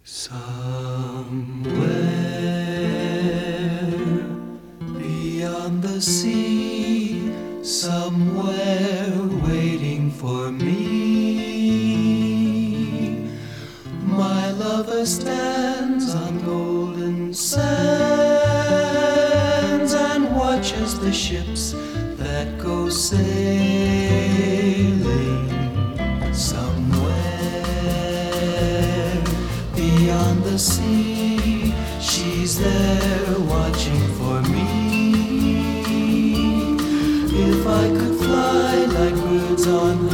Somewhere beyond the sea, somewhere waiting for me, my lover stands on golden sands and watches the ships that go sailing. Somewhere beyond the sea, she's there watching for me. If I could fly like birds on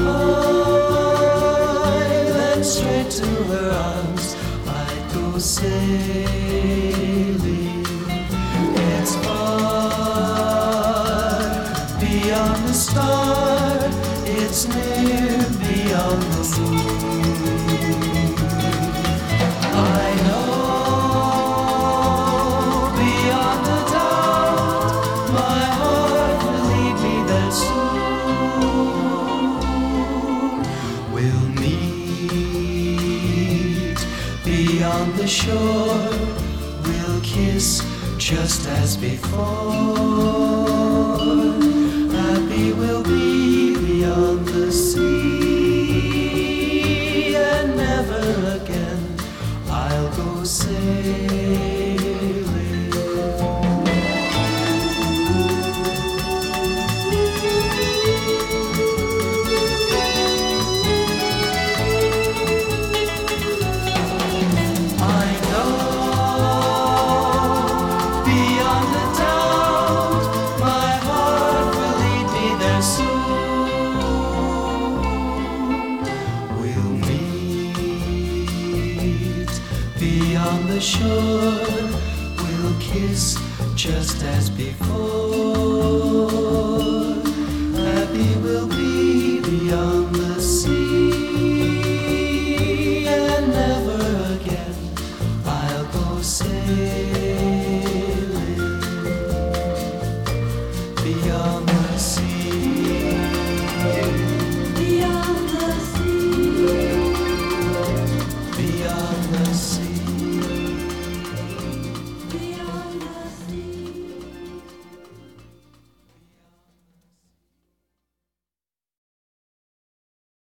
high, then straight to her arms I'd go sailing. It's far beyond the star, it's near beyond the moon. I know beyond a doubt my heart will lead me there soon. We'll meet beyond the shore, we'll kiss just as before. Happy we'll be beyond the sea, and never again I'll go sailing. I know beyond a doubt my heart will lead me there soon. We'll meet beyond the shore, we'll kiss just as before. Happy we'll be beyond the sea, and never again I'll go sailing beyond